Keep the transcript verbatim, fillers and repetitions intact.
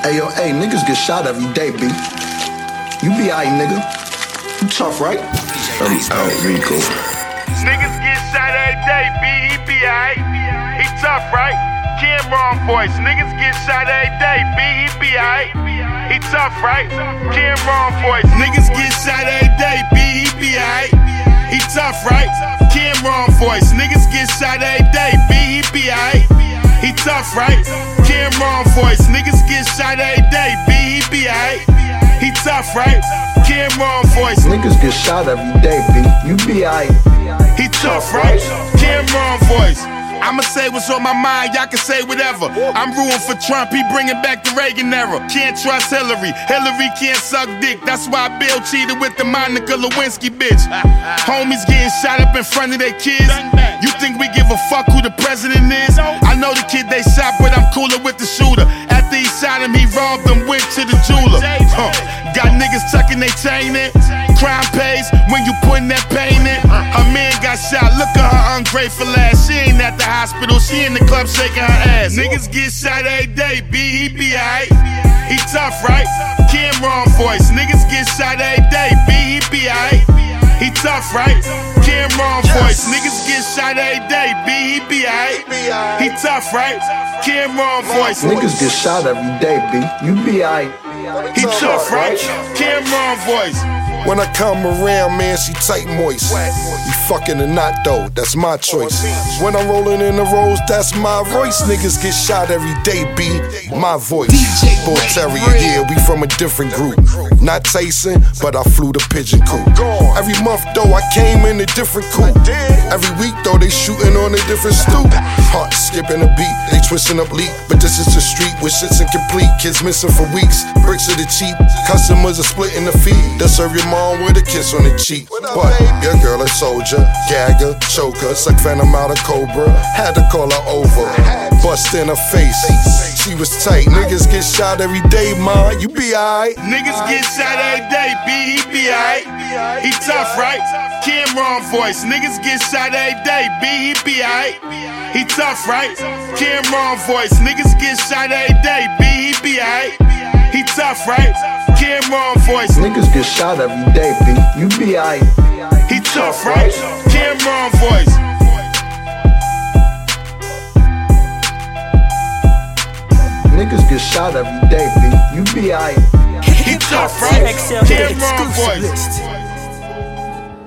Hey yo, hey, niggas get shot every day, B. You be aight, nigga. You tough, right? I'm out, Rico. Niggas get shot every day, B. He be aight. He tough, right? Cameron voice. Niggas get shot every day, B. He be aight. He tough, right? Cameron voice. Niggas get shot every day, B. He be aight. He tough, right? Cameron voice. Niggas get shot every day, B. He be aight. He tough, right? Cameron voice. Niggas get shot every day, B. He be aight. He tough, right? Cameron voice. Niggas get shot every day, B. You be aight. He tough, right? Cameron voice. I'ma say what's on my mind, y'all can say whatever. I'm rooting for Trump, he bringing back the Reagan era. Can't trust Hillary, Hillary can't suck dick. That's why Bill cheated with the Monica Lewinsky bitch. Homies getting shot up in front of their kids. You think we give a fuck who the president is? I know the kid they shot, but I'm cooler with the shooter. After he shot him, he robbed him, went to the jeweler. Huh. Got niggas tucking they chain in. Crime pays when you putting that pain in. Her man got shot, look at her ungrateful ass. She ain't at the hospital, she in the club shaking her ass. Niggas get shot every day, B. He be aight. He tough, right? Cameron voice. Niggas get shot every day, B. He be aight. He tough, right? Cameron voice. Niggas get shot every day, B. He be aight. He tough, right? Cameron voice. Niggas get shot every day, B. You be aight. He tough, right? Cameron voice. When I come around, man, she tight moist. You fucking or not, though, that's my choice. When I'm rolling in the rolls, that's my voice. Niggas get shot every day, B. My voice. Bull Terrier, yeah, we from a different group. Not Tyson, but I flew the pigeon coop. Every month, though, I came in a different coupe. Every week, though, they shooting on a different stoop. Heart skipping a beat, they twisting up leak. But this is the street where shit's incomplete. Kids missing for weeks, bricks of the cheap. Customers are splitting the fee. They'll serve your mom with a kiss on the cheek. But your girl a soldier, gagger, choker, suck venom out of Cobra. Had to call her over, bust in her face. She was tight. Niggas get shot every day, ma. You be aight. Niggas get shot every day, B. He be aight. He tough, right? Cameron voice. Niggas get shot every day, B. He be aight. He tough, right? Cameron voice. Niggas get shot every day, B. He be aight. He tough, right? Cameron voice. Niggas get shot every day, B. You be aight. He tough, right? Cameron voice. Niggas get shot every day, B. You be aight. He tough, right? Cameron voice.